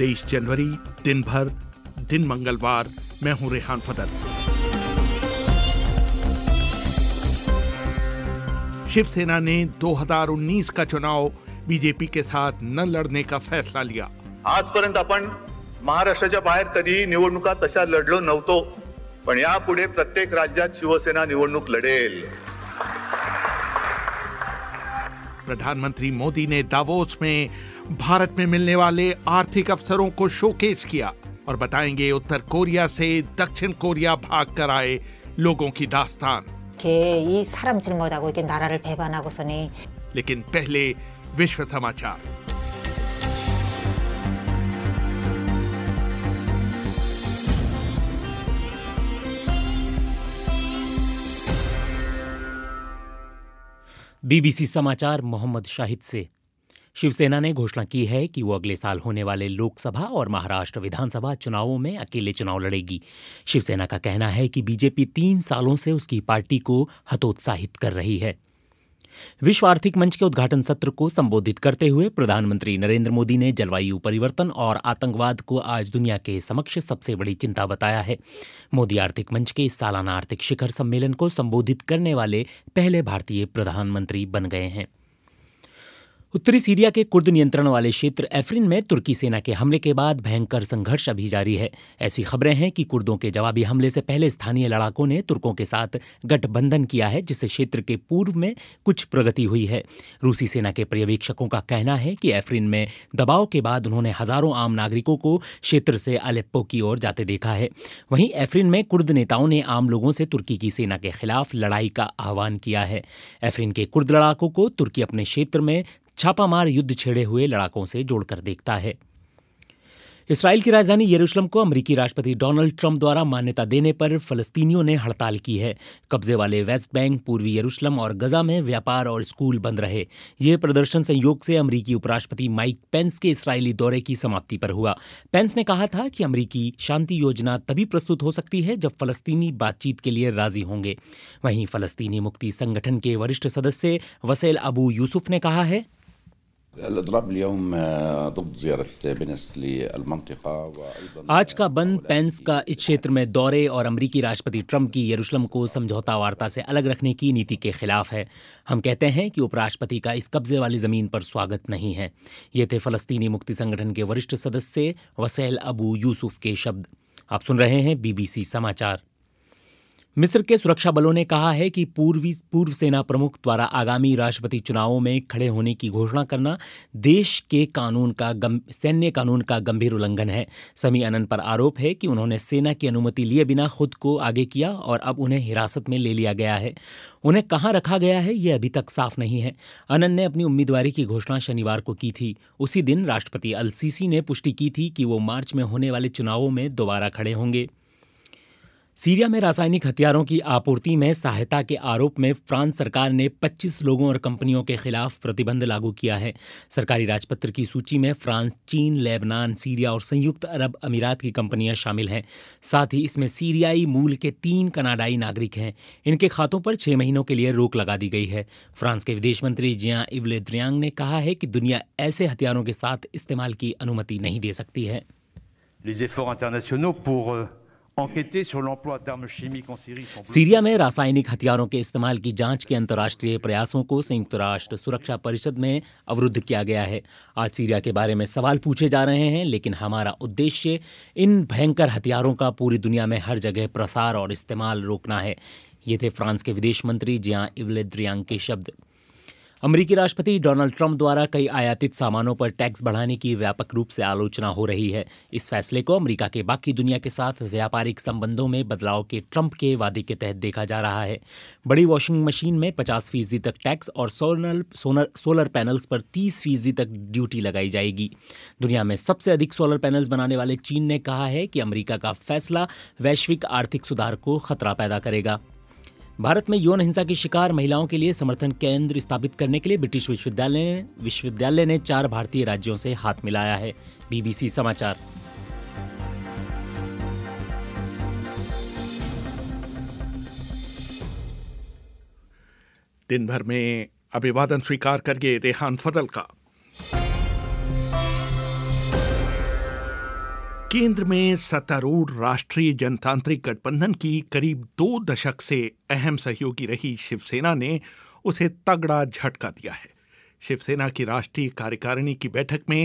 23 जनवरी, दिन भर, दिन मंगलवार। मैं हूं रेहान फदल। शिवसेना ने 2019 का चुनाव बीजेपी के साथ न लढणे का फैसला लिया। आजपर्यंत आपण महाराष्ट्राच्या बाहेर कधी निवडणुका तशा लढलो नव्हतो, पण यापुढे प्रत्येक राज्यात शिवसेना निवडणूक लढेल। प्रधानमंत्री मोदी ने दावोस में भारत में मिलने वाले आर्थिक अवसरों को शोकेस किया और बताएंगे उत्तर कोरिया से दक्षिण कोरिया भाग कर आए लोगों की दास्तान। 이 사람질 못하고 이렇게 나라를 배반하고서니। लेकिन पहले विश्व समाचार। बीबीसी समाचार मोहम्मद शाहिद से। शिवसेना ने घोषणा की है कि वो अगले साल होने वाले लोकसभा और महाराष्ट्र विधानसभा चुनावों में अकेले चुनाव लड़ेगी। शिवसेना का कहना है कि बीजेपी 3 सालों से उसकी पार्टी को हतोत्साहित कर रही है। विश्व आर्थिक मंच के उद्घाटन सत्र को संबोधित करते हुए प्रधानमंत्री नरेंद्र मोदी ने जलवायु परिवर्तन और आतंकवाद को आज दुनिया के समक्ष सबसे बड़ी चिंता बताया है। मोदी आर्थिक मंच के इस सालाना आर्थिक शिखर सम्मेलन को संबोधित करने वाले पहले भारतीय प्रधानमंत्री बन गए हैं। उत्तरी सीरिया के कुर्द नियंत्रण वाले क्षेत्र एफ्रिन में तुर्की सेना के हमले के बाद भयंकर संघर्ष अभी जारी है। ऐसी खबरें हैं कि कुर्दों के जवाबी हमले से पहले स्थानीय लड़ाकों ने तुर्कों के साथ गठबंधन किया है, जिससे क्षेत्र के पूर्व में कुछ प्रगति हुई है। रूसी सेना के पर्यवेक्षकों का कहना है कि एफ्रिन में दबाव के बाद उन्होंने हजारों आम नागरिकों को क्षेत्र से अलेप्पो की ओर जाते देखा है। वहीं एफ्रिन में कुर्द नेताओं ने आम लोगों से तुर्की की सेना के खिलाफ लड़ाई का आह्वान किया है। एफ्रिन के कुर्द लड़ाकों को तुर्की अपने क्षेत्र में छापामार युद्ध छेड़े हुए लड़ाकों से जोड़कर देखता है। इसराइल की राजधानी यरूशलेम को अमेरिकी राष्ट्रपति डोनाल्ड ट्रंप द्वारा मान्यता देने पर फलस्तीनियों ने हड़ताल की है। कब्जे वाले वेस्ट बैंक, पूर्वी यरूशलेम और गजा में व्यापार और स्कूल बंद रहे। ये प्रदर्शन संयोग से अमेरिकी उपराष्ट्रपति माइक पेंस के इसराइली दौरे की समाप्ति पर हुआ। पेंस ने कहा था कि अमेरिकी शांति योजना तभी प्रस्तुत हो सकती है जब फलस्तीनी बातचीत के लिए राजी होंगे। वहीं फलस्तीनी मुक्ति संगठन के वरिष्ठ सदस्य वसेल अबू यूसुफ ने कहा है, आज का बंद पेंस का इस क्षेत्र में दौरे और अमेरिकी राष्ट्रपति ट्रंप की यरूशलेम को समझौता वार्ता से अलग रखने की नीति के खिलाफ है। हम कहते हैं कि उपराष्ट्रपति का इस कब्जे वाली जमीन पर स्वागत नहीं है। ये थे फलस्तीनी मुक्ति संगठन के वरिष्ठ सदस्य वसेल अबू यूसुफ के शब्द। आप सुन रहे हैं बीबीसी समाचार। मिस्र के सुरक्षा बलों ने कहा है कि पूर्व सेना प्रमुख द्वारा आगामी राष्ट्रपति चुनावों में खड़े होने की घोषणा करना देश के सैन्य कानून का गंभीर उल्लंघन है। समी अनन पर आरोप है कि उन्होंने सेना की अनुमति लिए बिना खुद को आगे किया और अब उन्हें हिरासत में ले लिया गया है। उन्हें कहां रखा गया है ये अभी तक साफ नहीं है। अनन ने अपनी उम्मीदवारी की घोषणा शनिवार को की थी। उसी दिन राष्ट्रपति अल सीसी ने पुष्टि की थी कि वो मार्च में होने वाले चुनावों में दोबारा खड़े होंगे। सीरिया में रासायनिक हथियारों की आपूर्ति में सहायता के आरोप में फ्रांस सरकार ने 25 लोगों और कंपनियों के खिलाफ प्रतिबंध लागू किया है। सरकारी राजपत्र की सूची में फ्रांस, चीन, लेबनान, सीरिया और संयुक्त अरब अमीरात की कंपनियां शामिल हैं। साथ ही इसमें सीरियाई मूल के 3 कनाडाई नागरिक हैं। इनके खातों पर 6 महीनों के लिए रोक लगा दी गई है। फ्रांस के विदेश मंत्री जियां-इव ले ड्रियांग ने कहा है कि दुनिया ऐसे हथियारों के साथ इस्तेमाल की अनुमति नहीं दे सकती है। सीरिया में रासायनिक हथियारों के इस्तेमाल की जांच के अंतर्राष्ट्रीय प्रयासों को संयुक्त राष्ट्र सुरक्षा परिषद में अवरुद्ध किया गया है। आज सीरिया के बारे में सवाल पूछे जा रहे हैं, लेकिन हमारा उद्देश्य इन भयंकर हथियारों का पूरी दुनिया में हर जगह प्रसार और इस्तेमाल रोकना है। ये थे फ्रांस के विदेश मंत्री जियां-इव ले ड्रियांग के शब्द। अमेरिकी राष्ट्रपति डोनाल्ड ट्रंप द्वारा कई आयातित सामानों पर टैक्स बढ़ाने की व्यापक रूप से आलोचना हो रही है। इस फैसले को अमेरिका के बाकी दुनिया के साथ व्यापारिक संबंधों में बदलाव के ट्रंप के वादे के तहत देखा जा रहा है। बड़ी वॉशिंग मशीन में 50% तक टैक्स और सोलर पैनल्स पर 30% तक ड्यूटी लगाई जाएगी। दुनिया में सबसे अधिक सोलर पैनल्स बनाने वाले चीन ने कहा है कि अमेरिका का फैसला वैश्विक आर्थिक सुधार को खतरा पैदा करेगा। भारत में यौन हिंसा की शिकार महिलाओं के लिए समर्थन केंद्र स्थापित करने के लिए ब्रिटिश विश्वविद्यालय ने 4 भारतीय राज्यों से हाथ मिलाया है। बीबीसी समाचार। दिन भर में अभिवादन स्वीकार करिए रेहान फजल का। केंद्र में सत्तारूढ़ राष्ट्रीय जनतांत्रिक गठबंधन की करीब 2 दशक से अहम सहयोगी रही शिवसेना ने उसे तगड़ा झटका दिया है। शिवसेना की राष्ट्रीय कार्यकारिणी की बैठक में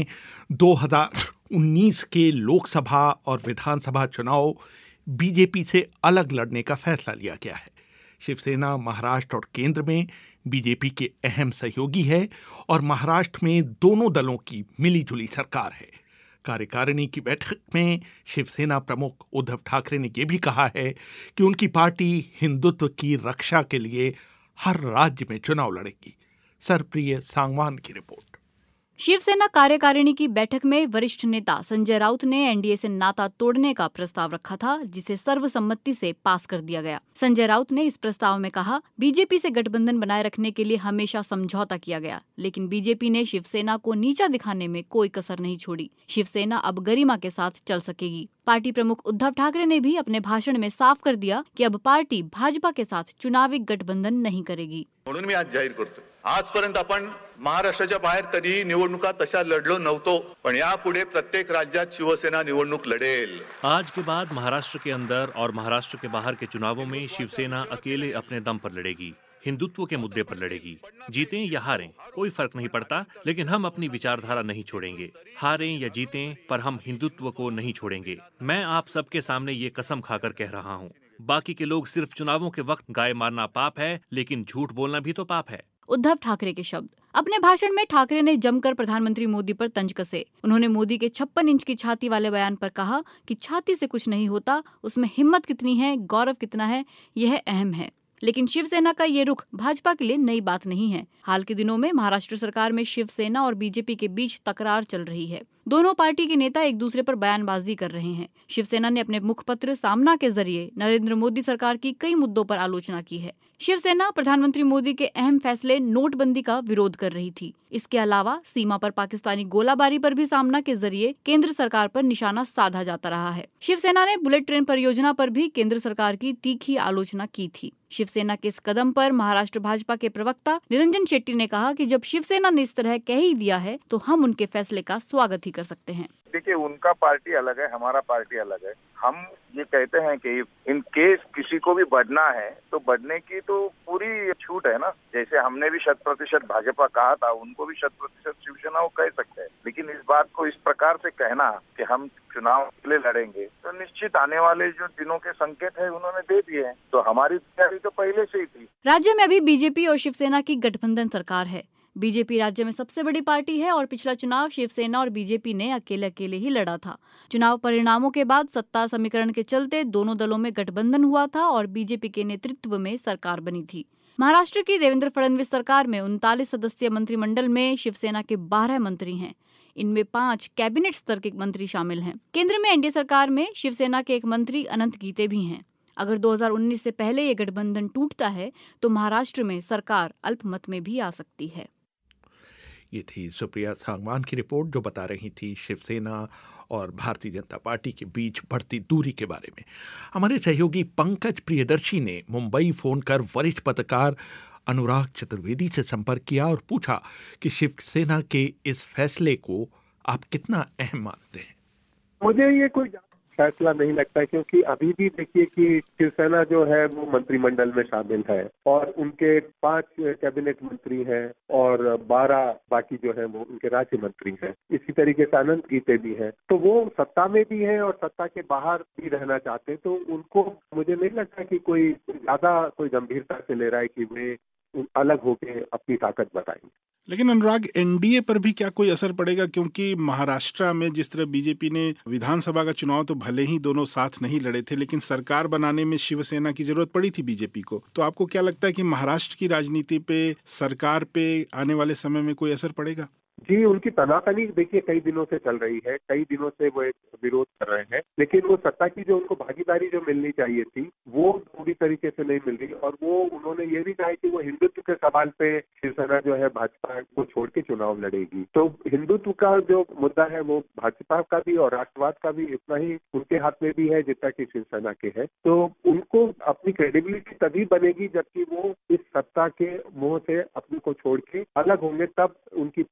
2019 के लोकसभा और विधानसभा चुनाव बीजेपी से अलग लड़ने का फैसला लिया गया है। शिवसेना महाराष्ट्र और केंद्र में बीजेपी के अहम सहयोगी है और महाराष्ट्र में दोनों दलों की मिलीजुली सरकार है। कार्यकारिणी की बैठक में शिवसेना प्रमुख उद्धव ठाकरे ने यह भी कहा है कि उनकी पार्टी हिंदुत्व की रक्षा के लिए हर राज्य में चुनाव लड़ेगी। सरप्रिय सांगवान की रिपोर्ट। शिवसेना कार्यकारिणी की बैठक में वरिष्ठ नेता संजय राउत ने एनडीए से नाता तोड़ने का प्रस्ताव रखा था, जिसे सर्वसम्मति से पास कर दिया गया। संजय राउत ने इस प्रस्ताव में कहा, बीजेपी से गठबंधन बनाए रखने के लिए हमेशा समझौता किया गया, लेकिन बीजेपी ने शिवसेना को नीचा दिखाने में कोई कसर नहीं छोड़ी। शिवसेना अब गरिमा के साथ चल सकेगी। पार्टी प्रमुख उद्धव ठाकरे ने भी अपने भाषण में साफ कर दिया कि अब पार्टी भाजपा के साथ चुनावी गठबंधन नहीं करेगी। म्हणून मी आज जाहीर करतो, आजपर्यंत आपण महाराष्ट्राच्या बाहेर कधी निवडणुका तशा लढलो नव्हतो, पण यापुढे प्रत्येक राज्यात शिवसेना निवडणूक लढेल। आज के बाद महाराष्ट्र के अंदर और महाराष्ट्र के बाहर के चुनावों में शिवसेना अकेले अपने दम पर लड़ेगी, हिंदुत्व के मुद्दे पर लड़ेगी। जीतें या हारें कोई फर्क नहीं पड़ता, लेकिन हम अपनी विचारधारा नहीं छोड़ेंगे। हारें या जीतें, पर हम हिंदुत्व को नहीं छोड़ेंगे। मैं आप सबके सामने ये कसम खाकर कह रहा हूँ। बाकी के लोग सिर्फ चुनावों के वक्त गाय मारना पाप है, लेकिन झूठ बोलना भी तो पाप है। उद्धव ठाकरे के शब्द। अपने भाषण में ठाकरे ने जमकर प्रधानमंत्री मोदी पर तंज कसे। उन्होंने मोदी के 56 इंच की छाती वाले बयान पर कहा कि छाती से कुछ नहीं होता, उसमें हिम्मत कितनी है, गौरव कितना है, यह अहम है। लेकिन शिवसेना का ये रुख भाजपा के लिए नई बात नहीं है। हाल के दिनों में महाराष्ट्र सरकार में शिवसेना और बीजेपी के बीच तकरार चल रही है। दोनों पार्टी के नेता एक दूसरे पर बयानबाजी कर रहे हैं। शिवसेना ने अपने मुखपत्र सामना के जरिए नरेंद्र मोदी सरकार की कई मुद्दों पर आलोचना की है। शिवसेना प्रधानमंत्री मोदी के अहम फैसले नोटबंदी का विरोध कर रही थी। इसके अलावा सीमा पर पाकिस्तानी गोलाबारी पर भी सामना के जरिए केंद्र सरकार पर निशाना साधा जाता रहा है। शिवसेना ने बुलेट ट्रेन परियोजना पर भी केंद्र सरकार की तीखी आलोचना की थी। शिवसेना के इस कदम पर महाराष्ट्र भाजपा के प्रवक्ता निरंजन शेट्टी ने कहा कि जब शिवसेना ने इस तरह कह ही दिया है तो हम उनके फैसले का स्वागत ही कर सकते हैं। देखिए, उनका पार्टी अलग है, हमारा पार्टी अलग है। हम ये कहते हैं कि इन केस किसी को भी बढ़ना है तो बढ़ने की तो पूरी छूट है ना। जैसे हमने भी 100% भाजपा कहा था, उनको भी 100% शिवसेना वो कह सकते हैं। लेकिन इस बात को इस प्रकार से कहना कि हम चुनाव के लिए लड़ेंगे, तो निश्चित आने वाले जो दिनों के संकेत है उन्होंने दे दिए हैं। तो हमारी तैयारी तो पहले से ही थी। राज्य में अभी बीजेपी और शिवसेना की गठबंधन सरकार है। बीजेपी राज्य में सबसे बड़ी पार्टी है और पिछला चुनाव शिवसेना और बीजेपी ने अकेले अकेले ही लड़ा था। चुनाव परिणामों के बाद सत्ता समीकरण के चलते दोनों दलों में गठबंधन हुआ था और बीजेपी के नेतृत्व में सरकार बनी थी। महाराष्ट्र की देवेंद्र फडणवीस सरकार में 39 सदस्यीय मंत्रिमंडल में शिवसेना के 12 मंत्री हैं। इनमें 5 कैबिनेट स्तर के मंत्री शामिल हैं। केंद्र में एनडीए सरकार में शिवसेना के एक मंत्री अनंत गीते भी हैं। अगर 2019 से पहले ये गठबंधन टूटता है तो महाराष्ट्र में सरकार अल्पमत में भी आ सकती है। ये थी सुप्रिया सांगवान की रिपोर्ट, जो बता रही थी शिवसेना और भारतीय जनता पार्टी के बीच बढ़ती दूरी के बारे में। हमारे सहयोगी पंकज प्रियदर्शी ने मुंबई फोन कर वरिष्ठ पत्रकार अनुराग चतुर्वेदी से संपर्क किया और पूछा कि शिवसेना के इस फैसले को आप कितना अहम मानते हैं। मुझे ये कोई फैसला नहीं लगता है, क्योंकि अभी भी देखिए कि शिवसेना जो है वो मंत्रिमंडल में शामिल है और उनके 5 कैबिनेट मंत्री हैं और 12 बाकी जो है वो उनके राज्य मंत्री हैं। इसी तरीके से अनंत गीते भी हैं। तो वो सत्ता में भी हैं और सत्ता के बाहर भी रहना चाहते हैं। तो उनको मुझे नहीं लगता कि कोई ज्यादा कोई गंभीरता से ले रहा है कि वे अलग होकर अपनी ताकत बताएंगे। लेकिन अनुराग, एनडीए पर भी क्या कोई असर पड़ेगा? क्योंकि महाराष्ट्र में जिस तरह बीजेपी ने विधानसभा का चुनाव तो भले ही दोनों साथ नहीं लड़े थे, लेकिन सरकार बनाने में शिवसेना की जरूरत पड़ी थी बीजेपी को। तो आपको क्या लगता है कि महाराष्ट्र की राजनीति पे, सरकार पे आने वाले समय में कोई असर पड़ेगा? जी, उनकी तनातनी देखिए कई दिनों से चल रही है। कई दिनों से वो एक विरोध कर रहे हैं, लेकिन वो सत्ता की जो उनको भागीदारी जो मिलनी चाहिए थी वो पूरी तरीके से नहीं मिल रही। और वो उन्होंने ये भी कहा कि वो हिंदुत्व के सवाल पे शिवसेना जो है भाजपा को छोड़ के चुनाव लड़ेगी। तो हिंदुत्व का जो मुद्दा है वो भाजपा का भी और राष्ट्रवाद का भी इतना ही उनके हाथ में भी है जितना कि शिवसेना के है। तो उनको अपनी क्रेडिबिलिटी तभी बनेगी जबकि वो इस सत्ता के मोह से अपने को छोड़ के अलग होंगे, तब उनकी नई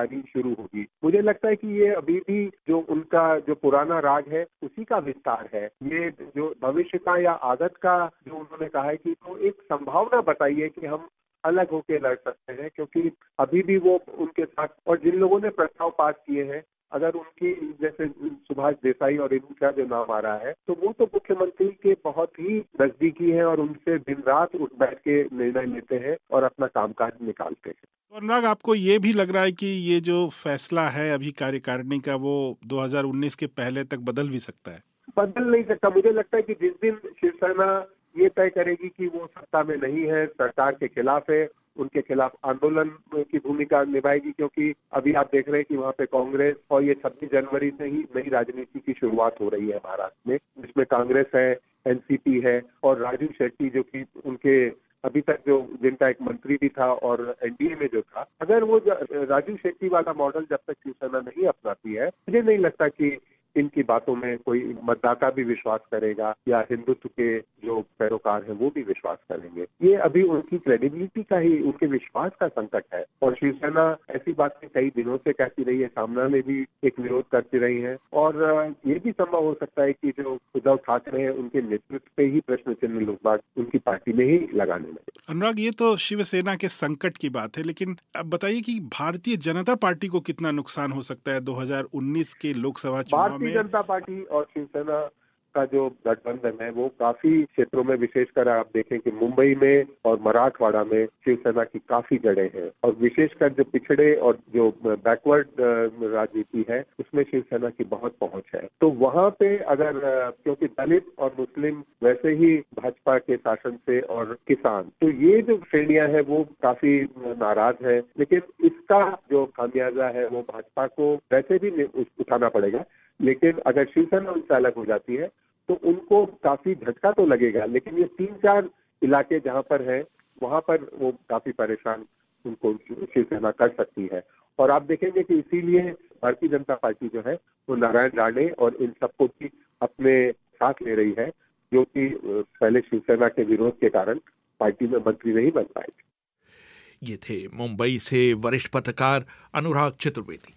पारी शुरू होगी। मुझे लगता है कि ये अभी भी जो उनका जो पुराना राज है उसी का विस्तार है। ये जो भविष्य का या आगत का जो उन्होंने कहा है कि तो एक संभावना बताइए कि हम अलग होके लड़ सकते हैं, क्योंकि अभी भी वो उनके साथ और जिन लोगों ने प्रस्ताव पास किए हैं, अगर उनकी जैसे सुभाष देसाई और इनका जो नाम आ रहा है तो वो तो मुख्यमंत्री के बहुत ही नजदीकी है और उनसे दिन रात उठ बैठ के निर्णय लेते हैं और अपना कामकाज निकालते हैं। तो अनुराग, आपको ये भी लग रहा है कि ये जो फैसला है अभी कार्यकारिणी का वो 2019 के पहले तक बदल भी सकता है? बदल नहीं सकता। मुझे लगता है कि जिस दिन शिवसेना ये तय करेगी कि वो सत्ता में नहीं है, सरकार के खिलाफ है, उनके खिलाफ आंदोलन की भूमिका निभाएगी, क्योंकि अभी आप देख रहे हैं कि वहाँ पे कांग्रेस और ये 26 जनवरी से ही नई राजनीति की शुरुआत हो रही है महाराष्ट्र में, जिसमें कांग्रेस है, एनसीपी है और राजू शेट्टी जो कि उनके अभी तक जो जिनका एक मंत्री भी था और एनडीए में जो था, अगर वो राजू शेट्टी वाला मॉडल जब तक शिवसेना नहीं अपनाती है, मुझे नहीं लगता कि इनकी बातों में कोई मतदाता भी विश्वास करेगा या हिंदुत्व के जो पैरोकार हैं वो भी विश्वास करेंगे। ये अभी उनकी क्रेडिबिलिटी का ही, उनके विश्वास का संकट है और शिवसेना ऐसी बातें कई दिनों से कहती रही है, सामना में भी एक विरोध करती रही है और ये भी संभव हो सकता है कि जो उद्धव ठाकरे हैं उनके नेतृत्व पे ही प्रश्न चिन्ह लोग बाग उनकी पार्टी में ही लगाने लगे। अनुराग, ये तो शिवसेना के संकट की बात है, लेकिन अब बताइए कि भारतीय जनता पार्टी को कितना नुकसान हो सकता है 2019 के लोकसभा चुनाव में? भारतीय जनता पार्टी और शिवसेना का जो गठबंधन है वो काफी क्षेत्रों में, विशेषकर आप देखें कि मुंबई में और मराठवाड़ा में शिवसेना की काफी जड़ें हैं और विशेषकर जो पिछड़े और जो बैकवर्ड राजनीति है उसमें शिवसेना की बहुत पहुंच है। तो वहां पे अगर, क्योंकि दलित और मुस्लिम वैसे ही भाजपा के शासन से और किसान, तो ये जो श्रेणियां हैं वो काफी नाराज है, लेकिन इसका जो खामियाजा है वो भाजपा को वैसे भी उठाना पड़ेगा। लेकिन अगर शिवसेना उनसे अलग हो जाती है तो उनको काफी झटका तो लगेगा, लेकिन ये 3-4 इलाके जहां पर है वहां पर वो काफी परेशान उनको शिवसेना कर सकती है। और आप देखेंगे कि इसीलिए भारतीय जनता पार्टी जो है वो नारायण राणे और इन सबको भी अपने साथ ले रही है, जो कि पहले शिवसेना के विरोध के कारण पार्टी में मंत्री नहीं बन पाए थे। ये थे मुंबई से वरिष्ठ पत्रकार अनुराग चतुर्वेदी।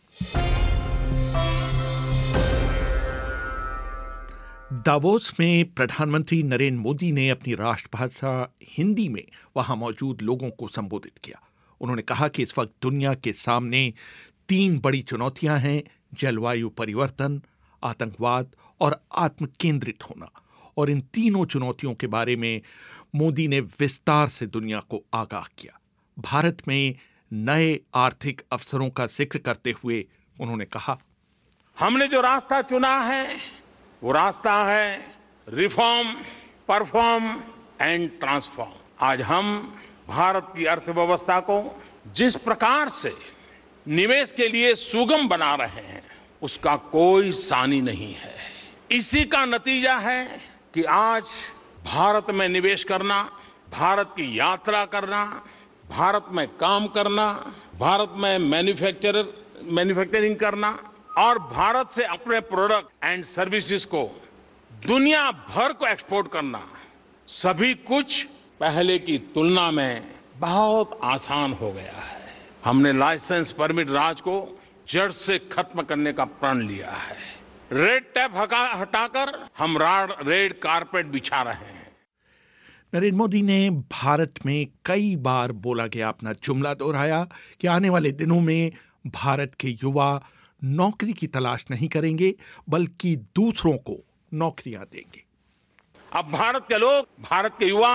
दावोस में प्रधानमंत्री नरेंद्र मोदी ने अपनी राष्ट्रभाषा हिंदी में वहां मौजूद लोगों को संबोधित किया। उन्होंने कहा कि इस वक्त दुनिया के सामने 3 बड़ी चुनौतियां हैं: जलवायु परिवर्तन, आतंकवाद और आत्म केंद्रित होना। और इन तीनों चुनौतियों के बारे में मोदी ने विस्तार से दुनिया को आगाह किया। भारत में नए आर्थिक अवसरों का जिक्र करते हुए उन्होंने कहा, हमने जो रास्ता चुना है वो रास्ता है रिफॉर्म, परफॉर्म एंड ट्रांसफॉर्म। आज हम भारत की अर्थव्यवस्था को जिस प्रकार से निवेश के लिए सुगम बना रहे हैं उसका कोई सानी नहीं है। इसी का नतीजा है कि आज भारत में निवेश करना, भारत की यात्रा करना, भारत में काम करना, भारत में मैन्युफैक्चरिंग करना और भारत से अपने प्रोडक्ट एंड सर्विसेज को दुनिया भर को एक्सपोर्ट करना, सभी कुछ पहले की तुलना में बहुत आसान हो गया है। हमने लाइसेंस परमिट राज को जड़ से खत्म करने का प्रण लिया है। रेड टैप हटाकर हम रेड कारपेट बिछा रहे हैं। नरेंद्र मोदी ने भारत में कई बार बोला गया अपना जुमला दोहराया कि आने वाले दिनों में भारत के युवा नौकरी की तलाश नहीं करेंगे बल्कि दूसरों को नौकरियां देंगे। अब भारत के लोग, भारत के युवा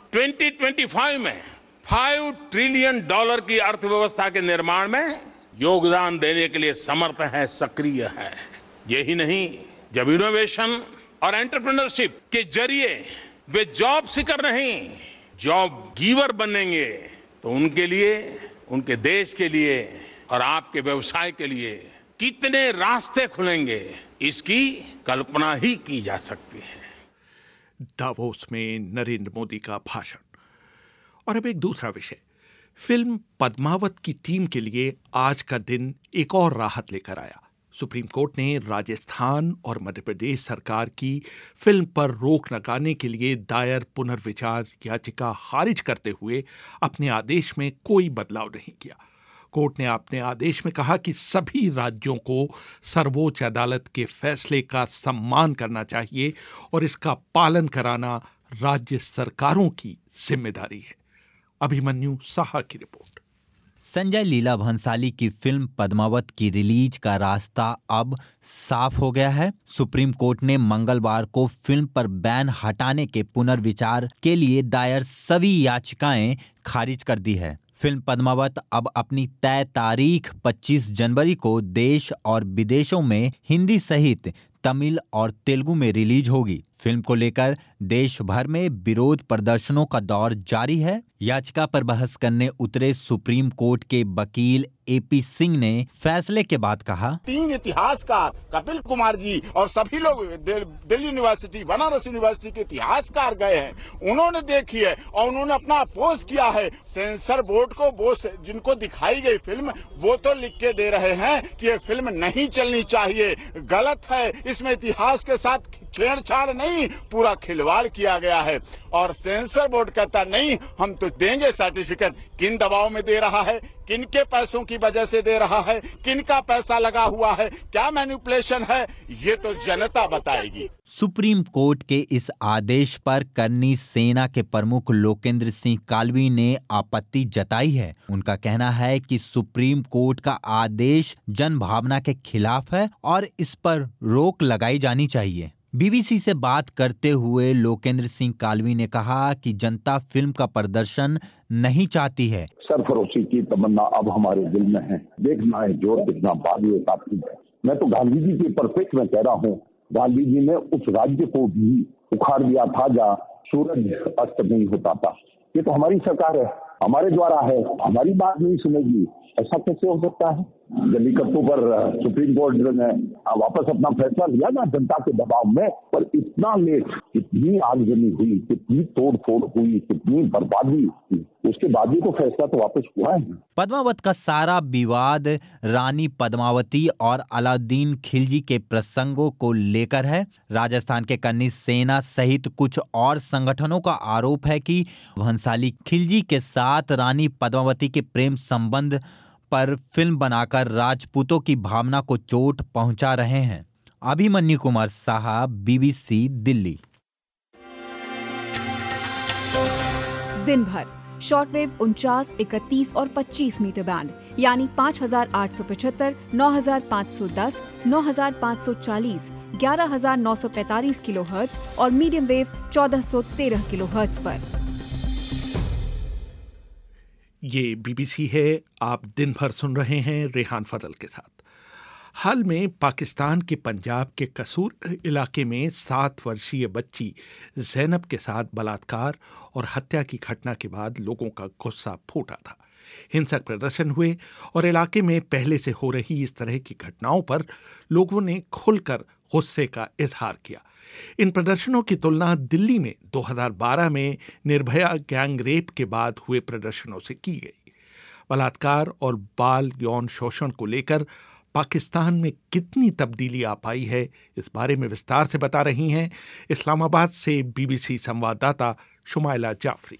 2025 में $5 ट्रिलियन की अर्थव्यवस्था के निर्माण में योगदान देने के लिए समर्थ है, सक्रिय है। यही नहीं, जब इनोवेशन और एंटरप्रेन्योरशिप के जरिए वे जॉब सीकर नहीं, जॉब गिवर बनेंगे तो उनके लिए, उनके देश के लिए और आपके व्यवसाय के लिए कितने रास्ते खुलेंगे, इसकी कल्पना ही की जा सकती है। दावोस में नरेंद्र मोदी का भाषण। और अब एक दूसरा विषय, फिल्म पद्मावत की टीम के लिए आज का दिन एक और राहत लेकर आया। सुप्रीम कोर्ट ने राजस्थान और मध्य प्रदेश सरकार की फिल्म पर रोक लगाने के लिए दायर पुनर्विचार याचिका खारिज करते हुए अपने आदेश में कोई बदलाव नहीं किया। कोर्ट ने अपने आदेश में कहा कि सभी राज्यों को सर्वोच्च अदालत के फैसले का सम्मान करना चाहिए और इसका पालन कराना राज्य सरकारों की जिम्मेदारी है। अभिमन्यु साहा की रिपोर्ट। संजय लीला भंसाली की फिल्म पद्मावत की रिलीज का रास्ता अब साफ हो गया है। सुप्रीम कोर्ट ने मंगलवार को फिल्म पर बैन हटाने के पुनर्विचार के लिए दायर सभी याचिकाएं खारिज कर दी है। फिल्म पद्मावत अब अपनी तय तारीख 25 जनवरी को देश और विदेशों में हिंदी सहित तमिल और तेलुगु में रिलीज होगी। फिल्म को लेकर देश भर में विरोध प्रदर्शनों का दौर जारी है। याचिका पर बहस करने उतरे सुप्रीम कोर्ट के वकील एपी सिंह ने फैसले के बाद कहा, 3 इतिहासकार कपिल कुमार जी और सभी लोग दिल्ली यूनिवर्सिटी, बनारस यूनिवर्सिटी के इतिहासकार गए हैं, उन्होंने देखी है और उन्होंने अपना अपोज किया है। सेंसर बोर्ड को वो जिनको दिखाई गई फिल्म वो तो लिख के दे रहे हैं कि ये फिल्म नहीं चलनी चाहिए, गलत है, इसमें इतिहास के साथ छेड़छाड़ नहीं, पूरा खिलवाड़ किया गया है। और सेंसर बोर्ड कहता नहीं, हम तो देंगे सर्टिफिकेट। किन दबाव में दे रहा है, किन के पैसों की वजह से दे रहा है, किन का पैसा लगा हुआ है, क्या मैनिपुलेशन है, ये तो जनता बताएगी। सुप्रीम कोर्ट के इस आदेश पर करनी सेना के प्रमुख लोकेंद्र सिंह कालवी ने आपत्ति जताई है। उनका कहना है कि सुप्रीम कोर्ट का आदेश जनभावना के खिलाफ है और इस पर रोक लगाई जानी चाहिए। बीबीसी से बात करते हुए लोकेंद्र सिंह कालवी ने कहा कि जनता फिल्म का प्रदर्शन नहीं चाहती है। सरफरोशी की तमन्ना अब हमारे दिल में है, देखना है जोर कितना बागी काफी है। मैं तो गांधी जी के परफेक्ट में कह रहा हूँ, गांधी जी ने उस राज्य को भी उखाड़ दिया था जहाँ सूरज अस्त नहीं होता था। ये तो हमारी सरकार है, हमारे द्वारा है, हमारी बात नहीं सुनेगी, ऐसा कैसे हो सकता है? जल्लीकट्टू पर सुप्रीम कोर्ट ने वापस अपना फैसला लिया ना जनता के दबाव में, पर इतना लेट, कितनी आगजनी हुई, कितनी तोड़फोड़ हुई, कितनी बर्बादी हुई, उसके बाद भी तो फैसला तो वापस हुआ है। पद्मावत का सारा विवाद रानी पद्मावती और अलाउद्दीन खिलजी के प्रसंगों को लेकर है। राजस्थान के करनी सेना सहित कुछ और संगठनों का आरोप है कि भंसाली खिलजी के साथ रानी पद्मावती के प्रेम संबंध पर फिल्म बनाकर राजपूतों की भावना को चोट पहुंचा रहे हैं। अभिमन्यु कुमार साहा, बीबीसी दिल्ली। दिन भर शॉर्टवेव 49, 31 और 25 मीटर बैंड यानी 5875, 9510, 9540, 11945 किलोहर्ट्ज और मीडियम वेव 1413 किलोहर्ट्ज पर। ये बीबीसी है। आप दिन भर सुन रहे हैं रेहान फजल के साथ। हाल में पाकिस्तान के पंजाब के कसूर इलाके में 7 वर्षीय बच्ची ज़ैनब के साथ बलात्कार और हत्या की घटना के बाद लोगों का गुस्सा फूटा था। हिंसक प्रदर्शन हुए और इलाके में पहले से हो रही इस तरह की घटनाओं पर लोगों ने खुलकर गुस्से का इजहार किया। इन प्रदर्शनों की तुलना दिल्ली में 2012 में निर्भया गैंग रेप के बाद हुए प्रदर्शनों से की गई। बलात्कार और बाल यौन शोषण को लेकर पाकिस्तान में कितनी तब्दीली आ पाई है, इस बारे में विस्तार से बता रही हैं इस्लामाबाद से बीबीसी संवाददाता शुमाइला जाफरी।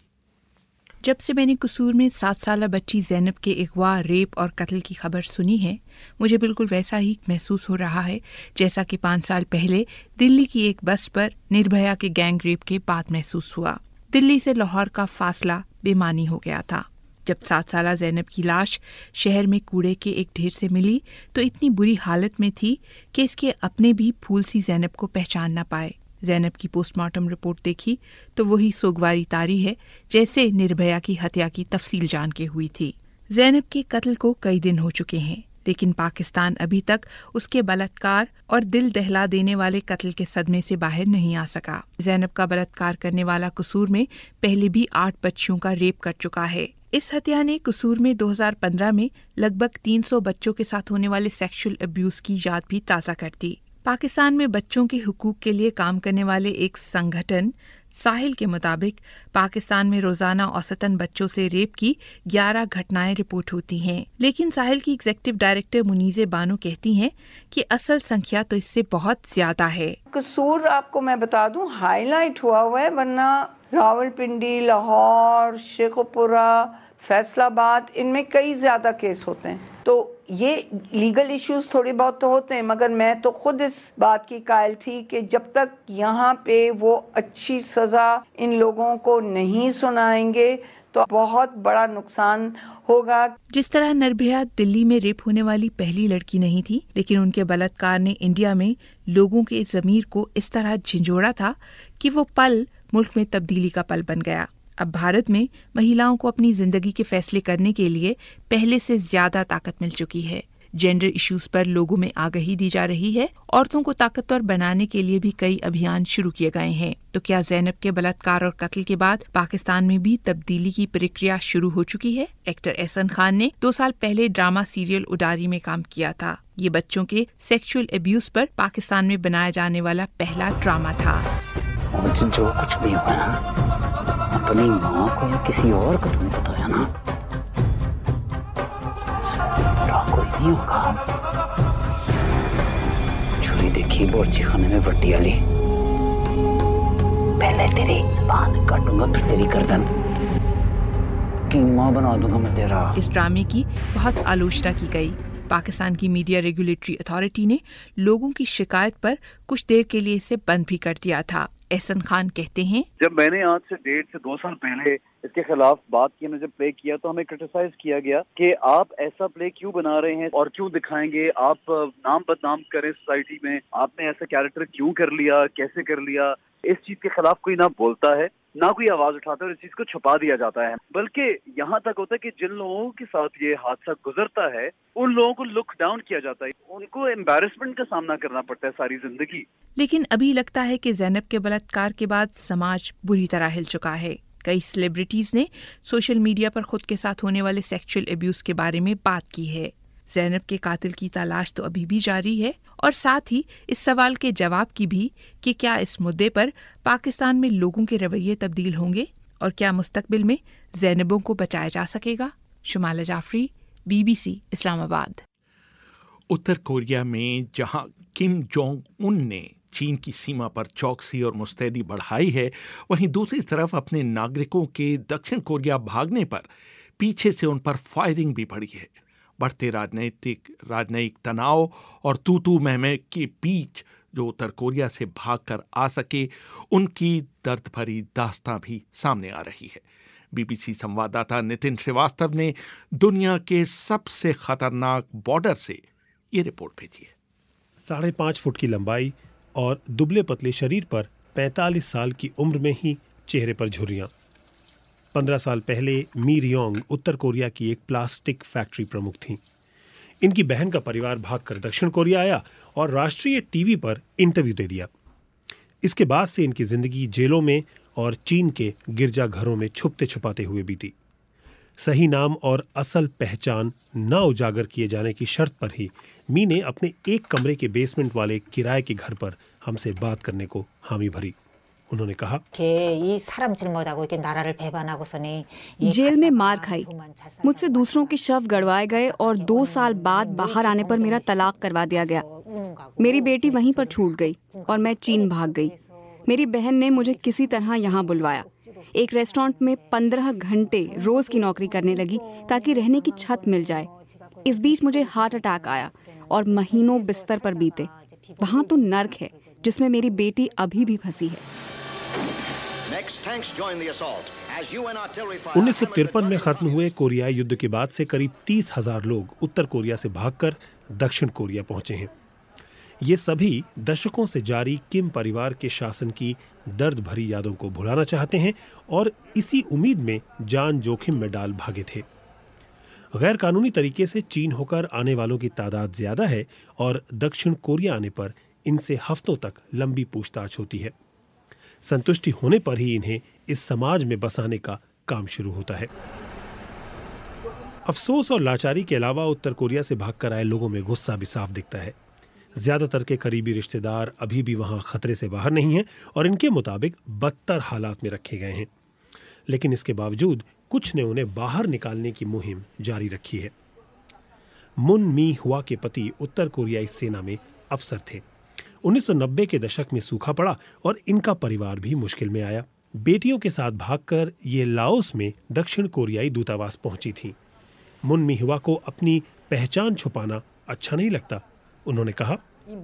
जब से मैंने कसूर में 7 साला बच्ची ज़ैनब के अगवा, रेप और कत्ल की खबर सुनी है, मुझे बिल्कुल वैसा ही महसूस हो रहा है जैसा कि 5 साल पहले दिल्ली की एक बस पर निर्भया के गैंग रेप के बाद महसूस हुआ। दिल्ली से लाहौर का फासला बेमानी हो गया था। जब 7 साला ज़ैनब की लाश शहर में कूड़े के एक ढेर से मिली तो इतनी बुरी हालत में थी कि इसके अपने भी फूल सी ज़ैनब को पहचान न पाए। ज़ैनब की पोस्टमार्टम रिपोर्ट देखी तो वही सोगवारी तारी है जैसे निर्भया की हत्या की तफसील जान के हुई थी। ज़ैनब के कत्ल को कई दिन हो चुके हैं, लेकिन पाकिस्तान अभी तक उसके बलात्कार और दिल दहला देने वाले कत्ल के सदमे से बाहर नहीं आ सका। ज़ैनब का बलात्कार करने वाला कसूर में पहले भी 8 बच्चियों का रेप कर चुका है। इस हत्या ने कसूर में 2015 में लगभग 300 बच्चों के साथ होने वाले सेक्सुअल अब्यूज की याद भी ताज़ा कर दी। पाकिस्तान में बच्चों के हुकूक के लिए काम करने वाले एक संगठन साहिल के मुताबिक पाकिस्तान में रोजाना औसतन बच्चों से रेप की 11 घटनाएं रिपोर्ट होती हैं, लेकिन साहिल की एग्जीक्यूटिव डायरेक्टर मुनीज़े बानो कहती हैं कि असल संख्या तो इससे बहुत ज्यादा है। कसूर आपको मैं बता दूं हाईलाइट हुआ है, वरना रावलपिंडी, लाहौर, शेखुपुरा, फैसलाबाद, इनमें कई ज़्यादा केस होते हैं। तो ये लीगल इश्यूज थोड़ी बहुत तो होते हैं, मगर मैं तो खुद इस बात की कायल थी कि जब तक यहाँ पे वो अच्छी सज़ा इन लोगों को नहीं सुनाएंगे तो बहुत बड़ा नुकसान होगा। जिस तरह निर्भया दिल्ली में रेप होने वाली पहली लड़की नहीं थी, लेकिन उनके बलात्कार ने इंडिया में लोगों के ज़मीर को इस तरह झंझोड़ा था कि वो पल मुल्क में तब्दीली का पल बन गया। अब भारत में महिलाओं को अपनी जिंदगी के फैसले करने के लिए पहले से ज्यादा ताकत मिल चुकी है। जेंडर इश्यूज पर लोगों में आगाही दी जा रही है। औरतों को ताकतवर बनाने के लिए भी कई अभियान शुरू किए गए हैं। तो क्या ज़ैनब के बलात्कार और कत्ल के बाद पाकिस्तान में भी तब्दीली की प्रक्रिया शुरू हो चुकी है? एक्टर एहसन खान ने 2 साल पहले ड्रामा सीरियल उडारी में काम किया था। ये बच्चों के सेक्सुअल अब्यूज पर पाकिस्तान में बनाया जाने वाला पहला ड्रामा था। जो कुछ भी हुआ ना, अपनी माँ को या किसी और को तुमने बताया ना, कोई नहीं होगा। छुरी देखी बोर्ची खाने में वट्टी वाली, पहले तेरी जुबान काटूंगा फिर तेरी गर्दन, कीमा बना दूंगा मैं तेरा। इस ड्रामे की बहुत आलोचना की गई। पाकिस्तान की मीडिया रेगुलेटरी अथॉरिटी ने लोगों की शिकायत पर कुछ देर के लिए इसे बंद भी कर दिया था। एहसन खान कहते हैं, जब मैंने आज से 1.5 से 2 साल पहले इसके खिलाफ बात की, हमने जब प्ले किया तो हमें क्रिटिसाइज किया गया कि आप ऐसा प्ले क्यों बना रहे हैं और क्यों दिखाएंगे, आप नाम बदनाम करें सोसाइटी में, आपने ऐसा कैरेक्टर क्यों कर लिया, कैसे कर लिया। इस चीज के खिलाफ कोई ना बोलता है, ना कोई आवाज उठाता है और इस चीज को छुपा दिया जाता है। बल्कि यहाँ तक होता है कि जिन लोगों के साथ ये हादसा गुजरता है उन लोगों को लुक डाउन किया जाता है, उनको एम्बैरेसमेंट का सामना करना पड़ता है सारी जिंदगी। लेकिन अभी लगता है कि ज़ैनब के बलात्कार के बाद समाज बुरी तरह हिल चुका है। कई सेलिब्रिटीज ने सोशल मीडिया पर खुद के साथ होने वाले सेक्सुअल अब्यूज के बारे में बात की है। ज़ैनब के कातिल की तलाश तो अभी भी जारी है और साथ ही इस सवाल के जवाब की भी कि क्या इस मुद्दे पर पाकिस्तान में लोगों के रवैये तब्दील होंगे और क्या मुस्तकबिल में ज़ैनबों को बचाया जा सकेगा। शुमाला जाफरी, BBC, इस्लामाबाद। उत्तर कोरिया में जहां किम जोंग उन ने चीन की सीमा पर चौकसी और मुस्तैदी बढ़ाई है, वहीं दूसरी तरफ अपने नागरिकों के दक्षिण कोरिया भागने पर पीछे से उन पर फायरिंग भी बढ़ी है। बढ़ते राजनयिक तनाव और तू मैं के बीच जो उत्तर कोरिया से भागकर आ सके, उनकी दर्द भरी दास्तां भी सामने आ रही है। BBC संवाददाता नितिन श्रीवास्तव ने दुनिया के सबसे खतरनाक बॉर्डर से ये रिपोर्ट भेजी है। 5.5 फुट की लंबाई और दुबले पतले शरीर पर 45 साल की उम्र में ही चेहरे पर झुर्रियां। 15 साल पहले मी रियोंग उत्तर कोरिया की एक प्लास्टिक फैक्ट्री प्रमुख थीं। इनकी बहन का परिवार भागकर दक्षिण कोरिया आया और राष्ट्रीय टीवी पर इंटरव्यू दे दिया। इसके बाद से इनकी जिंदगी जेलों में और चीन के गिरजाघरों में छुपते छुपाते हुए बीती। सही नाम और असल पहचान न उजागर किए जाने की शर्त पर ही मी ने अपने एक कमरे के बेसमेंट वाले किराए के घर पर हमसे बात करने को हामी भरी। उन्होंने कहा, जेल में मार खाई, मुझसे दूसरों के शव गड़वाए गए और 2 साल बाद बाहर आने पर मेरा तलाक करवा दिया गया। मेरी बेटी वहीं पर छूट गई और मैं चीन भाग गई। मेरी बहन ने मुझे किसी तरह यहाँ बुलवाया। एक रेस्टोरेंट में 15 घंटे रोज की नौकरी करने लगी ताकि रहने की छत मिल जाए। इस बीच मुझे हार्ट अटैक आया और महीनों बिस्तर पर बीते। वहाँ तो नर्क है जिसमें मेरी बेटी अभी भी फंसी है। 1953 में खत्म हुए कोरियाई युद्ध के बाद से करीब 30,000 लोग उत्तर कोरिया से भागकर दक्षिण कोरिया पहुंचे हैं। ये सभी दशकों से जारी किम परिवार के शासन की दर्द भरी यादों को भुलाना चाहते हैं और इसी उम्मीद में जान जोखिम में डाल भागे थे। गैर कानूनी तरीके से चीन होकर आने वालों की तादाद ज्यादा है और दक्षिण कोरिया आने पर इनसे हफ्तों तक लंबी पूछताछ होती है। संतुष्टि होने पर ही इन्हें इस समाज में बसाने का काम शुरू होता है। अफसोस और लाचारी के अलावा उत्तर कोरिया से भागकर आए लोगों में गुस्सा भी साफ दिखता है। ज्यादातर के करीबी रिश्तेदार अभी भी वहां खतरे से बाहर नहीं हैं और इनके मुताबिक बदतर हालात में रखे गए हैं। लेकिन इसके बावजूद कुछ ने उन्हें बाहर निकालने की मुहिम जारी रखी है। मुन मी हुआ के पति उत्तर कोरियाई सेना में अफसर थे। 1990 के दशक में सूखा पड़ा और इनका परिवार भी मुश्किल में आया। बेटियों के साथ भागकर ये लाओस में दक्षिण कोरियाई दूतावास पहुंची थी। मुन मिहुआ को अपनी पहचान छुपाना अच्छा नहीं लगता। उन्होंने कहा,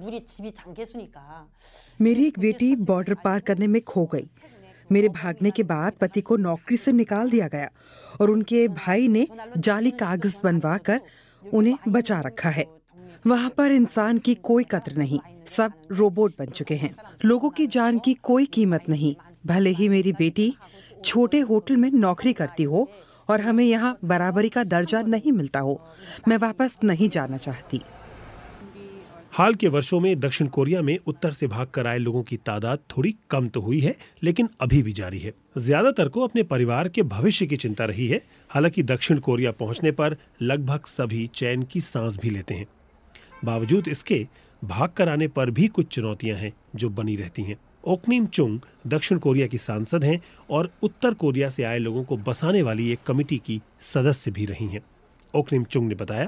मेरी एक बेटी बॉर्डर पार करने में खो गई। मेरे भागने के बाद पति को नौकरी से निकाल दिया गया और उनके भाई ने जाली कागज बनवाकर उन्हें बचा रखा है। वहाँ पर इंसान की कोई कद्र नहीं, सब रोबोट बन चुके हैं। लोगों की जान की कोई कीमत नहीं। भले ही मेरी बेटी छोटे होटल में नौकरी करती हो और हमें यहाँ बराबरी का दर्जा नहीं मिलता हो, मैं वापस नहीं जाना चाहती। हाल के वर्षों में दक्षिण कोरिया में उत्तर से भागकर आए लोगों की तादाद थोड़ी कम तो हुई है, लेकिन अभी भी जारी है। ज्यादातर को अपने परिवार के भविष्य की चिंता रही है। हालांकि दक्षिण कोरिया पहुंचने पर लगभग सभी चैन की सांस भी लेते हैं। बावजूद इसके भाग कर आने पर भी कुछ चुनौतियां हैं जो बनी रहती हैं। ओकनिम चुंग दक्षिण कोरिया की सांसद हैं और उत्तर कोरिया से आए लोगों को बसाने वाली एक कमेटी की सदस्य भी रही हैं। ओकनिम चुंग ने बताया,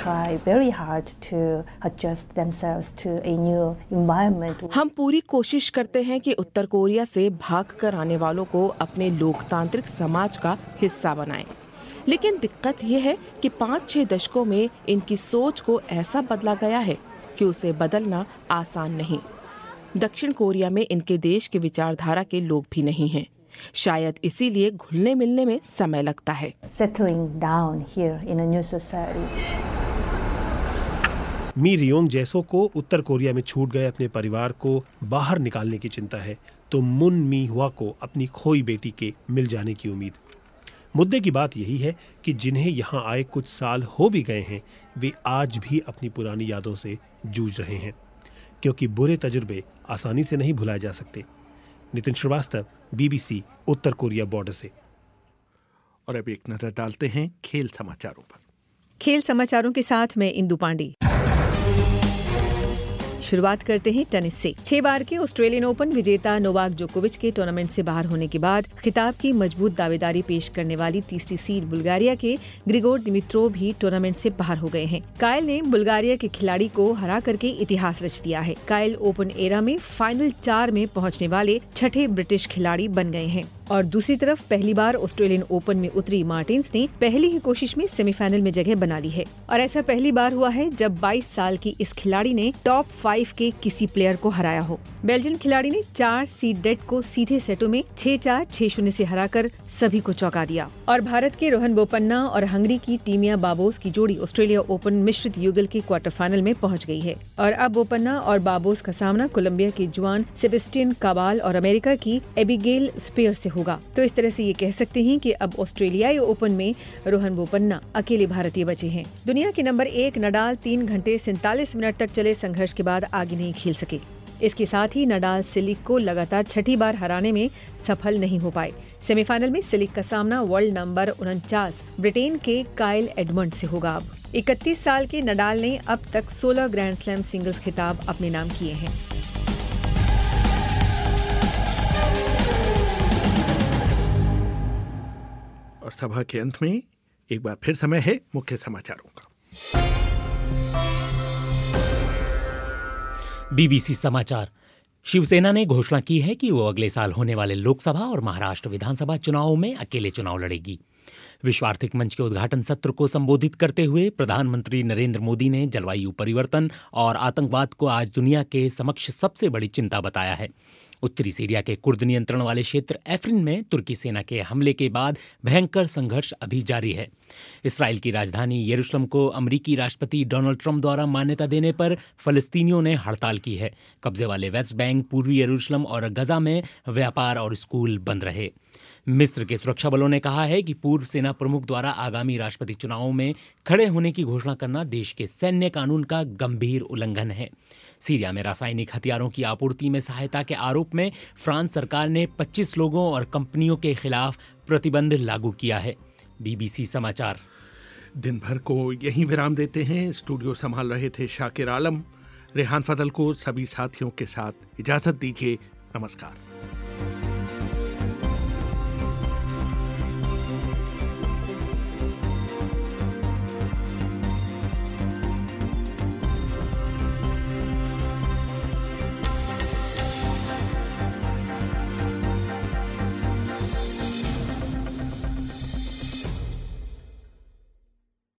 हम पूरी कोशिश करते हैं कि उत्तर कोरिया से भाग कर आने वालों को अपने लोकतांत्रिक समाज का हिस्सा बनाएं। लेकिन दिक्कत यह है कि 5-6 दशकों में इनकी सोच को ऐसा बदला गया है कि उसे बदलना आसान नहीं। दक्षिण कोरिया में इनके देश के विचारधारा के लोग भी नहीं हैं। शायद इसीलिए घुलने मिलने में समय लगता है। मी रियोंग जैसों को उत्तर कोरिया में छूट गए अपने परिवार को बाहर निकालने की चिंता है, तो मुन मी हुआ को अपनी खोई बेटी के मिल जाने की उम्मीद। मुद्दे की बात यही है कि जिन्हें यहाँ आए कुछ साल हो भी गए हैं, वे आज भी अपनी पुरानी यादों से जूझ रहे हैं, क्योंकि बुरे तजुर्बे आसानी से नहीं भुलाए जा सकते। नितिन श्रीवास्तव, BBC, उत्तर कोरिया बॉर्डर से। और अब एक नजर डालते हैं खेल समाचारों पर। खेल समाचारों के साथ मैं इंदु पांडे। शुरुआत करते हैं टेनिस से। 6 बार के ऑस्ट्रेलियन ओपन विजेता नोवाक जोकोविच के टूर्नामेंट से बाहर होने के बाद खिताब की मजबूत दावेदारी पेश करने वाली तीसरी सीड बुल्गारिया के ग्रिगोर दिमित्रोव भी टूर्नामेंट से बाहर हो गए हैं। कायल ने बुल्गारिया के खिलाड़ी को हरा करके इतिहास रच दिया है। कायल ओपन एरा में फाइनल 4 में पहुंचने वाले 6ठे ब्रिटिश खिलाड़ी बन गए हैं। और दूसरी तरफ पहली बार ऑस्ट्रेलियन ओपन में उतरी मार्टिन्स ने पहली ही कोशिश में सेमीफाइनल में जगह बना ली है। और ऐसा पहली बार हुआ है जब 22 साल की इस खिलाड़ी ने टॉप 5 के किसी प्लेयर को हराया हो। बेल्जियन खिलाड़ी ने 4 सीडेड को सीधे सेटों में 6-4, 6-0 से हराकर सभी को चौंका दिया। और भारत के रोहन बोपन्ना और हंगरी की टीमिया बाबोस की जोड़ी ऑस्ट्रेलिया ओपन मिश्रित युगल के क्वार्टर फाइनल में पहुंच गई है। और अब बोपन्ना और बाबोस का सामना कोलंबिया के जुआन सेबेस्टियन काबाल और अमेरिका की एबिगेल स्पियर से होगा। तो इस तरह से ये कह सकते हैं कि अब ऑस्ट्रेलियाई ओपन में रोहन बोपन्ना अकेले भारतीय बचे हैं। दुनिया के नंबर 1 नडाल 3 घंटे 47 मिनट तक चले संघर्ष के बाद आगे नहीं खेल सके। इसके साथ ही नडाल सिलिक को लगातार 6ठी बार हराने में सफल नहीं हो पाए। सेमीफाइनल में सिलिक का सामना वर्ल्ड नंबर 49 ब्रिटेन के काइल एडमंड से होगा। अब 31 साल के नडाल ने अब तक 16 ग्रैंड स्लैम सिंगल्स खिताब अपने नाम किए हैं। और सभा के अंत में एक बार फिर समय है मुख्य समाचारों का। BBC समाचार। शिवसेना ने घोषणा की है कि वो अगले साल होने वाले लोकसभा और महाराष्ट्र विधानसभा चुनावों में अकेले चुनाव लड़ेगी। विश्व आर्थिक मंच के उद्घाटन सत्र को संबोधित करते हुए प्रधानमंत्री नरेंद्र मोदी ने जलवायु परिवर्तन और आतंकवाद को आज दुनिया के समक्ष सबसे बड़ी चिंता बताया है। उत्तरी सीरिया के कुर्द नियंत्रण वाले क्षेत्र एफ्रिन में तुर्की सेना के हमले के बाद भयंकर संघर्ष अभी जारी है। इसराइल की राजधानी यरूशलेम को अमेरिकी राष्ट्रपति डोनाल्ड ट्रंप द्वारा मान्यता देने पर फलस्तीनियों ने हड़ताल की है। कब्जे वाले वेस्ट बैंक, पूर्वी यरूशलेम और गजा में व्यापार और स्कूल बंद रहे। मिस्र के सुरक्षा बलों ने कहा है कि पूर्व सेना प्रमुख द्वारा आगामी राष्ट्रपति चुनावों में खड़े होने की घोषणा करना देश के सैन्य कानून का गंभीर उल्लंघन है। सीरिया में रासायनिक हथियारों की आपूर्ति में सहायता के आरोप में फ्रांस सरकार ने 25 लोगों और कंपनियों के खिलाफ प्रतिबंध लागू किया है। BBC समाचार। दिन भर को यहीं विराम देते हैं। स्टूडियो संभाल रहे थे शाकिर आलम। रेहान फजल को सभी साथियों के साथ इजाजत दीजिए। नमस्कार।